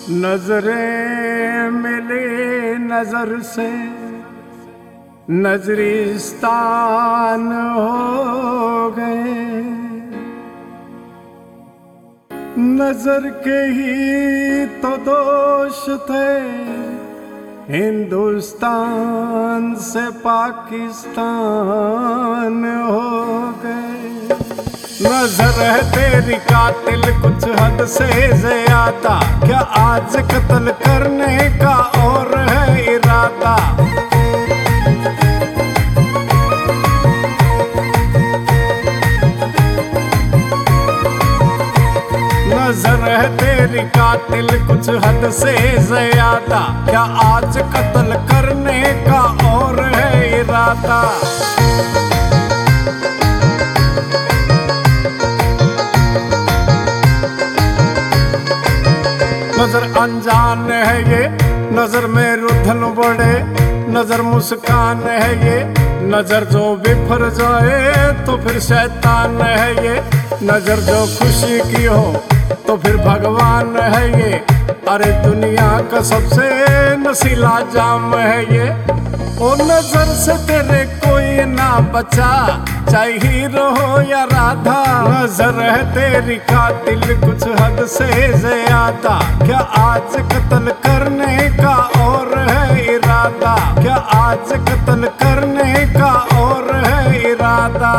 नजरें मिली नजर से नजरिस्तान हो गए। नजर के ही तो दोष थे, हिंदुस्तान से पाकिस्तान हो गए। नजर है तेरी कातिल कुछ हद से ज्यादा, क्या आज कत्ल करने का और है इरादा। नजर है तेरी कातिल कुछ हद से ज्यादा, क्या आज कत्ल करने का और है इरादा। नजर अनजान है ये, नजर में रुधन बढ़े, नजर मुस्कान है ये, नजर जो बिफर जाए तो फिर शैतान है ये। नजर जो खुशी की हो तो फिर भगवान है ये, अरे दुनिया का सबसे नशीला जाम है ये। ओ नजर से तेरे कोई ना बचा, चाहे हीरो हो या राधा। नजर है तेरी कातिल कुछ हद से ज्यादा, क्या आज कत्ल करने का और है इरादा। क्या आज कत्ल करने का और है इरादा।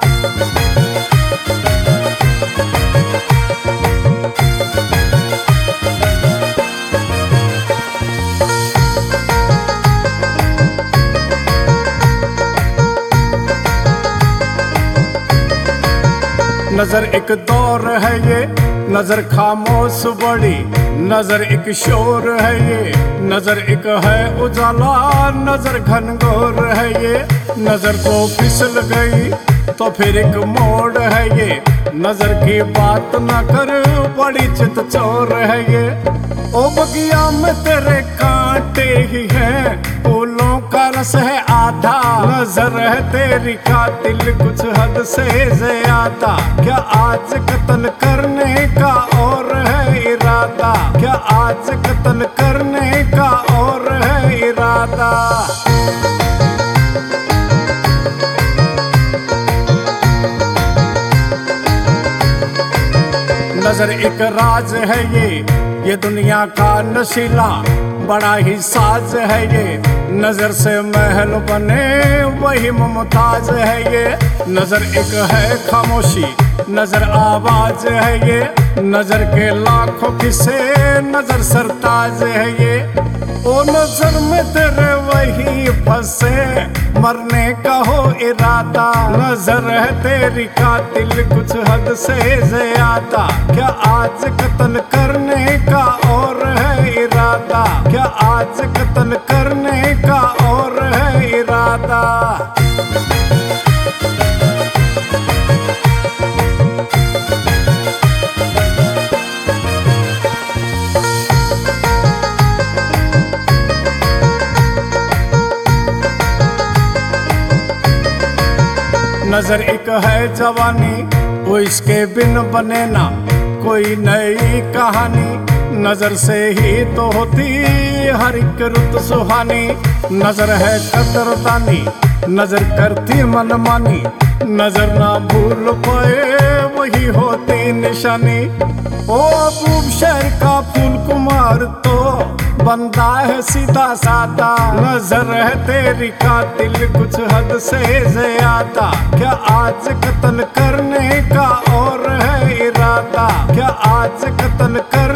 नजर एक दौर है ये, नजर खामोश बड़ी, नजर एक शोर है ये, नजर एक है उजाला, नजर घनघोर है ये। नजर तो फिसल गई तो फिर एक मोड़ है ये, नजर की बात न कर बड़ी चित चोर है ये। ओ बगिया में तेरे कांटे ही हैं, फूलों का रस है आधा। नजर है तेरी कातिल कुछ हद से ज्यादा, क्या आज कत्ल करने का और है इरादा। क्या आज कत्ल करने का और है इरादा। नजर एक राज है ये दुनिया का नशीला बड़ा ही साज है ये। नजर से महल बने वही मुमताज है ये। नजर एक है खामोशी, नजर आवाज है ये, नजर के लाखों किस्से, नजर सरताज है ये। ओ नजर में तेरे वही फंसे, मरने का हो इरादा। नजर है तेरी कातिल कुछ हद से ज्यादा, क्या आज कत्ल करने का और है इरादा। क्या आज कत्ल करने का और है इरादा। नजर एक है जवानी, वो इसके बिन बने ना कोई नई कहानी। नजर से ही तो होती हर एक रुत सुहानी। नजर है कदरदानी, नजर करती मनमानी, नजर ना भूल पाए वही होती निशानी। ओ अबूब शहर का फूल कुमार तो बंदा है सीधा सादा। नजर है तेरी कातिल कुछ हद से ज्यादा, क्या आज कत्ल करने का और है इरादा। क्या आज कत्ल कर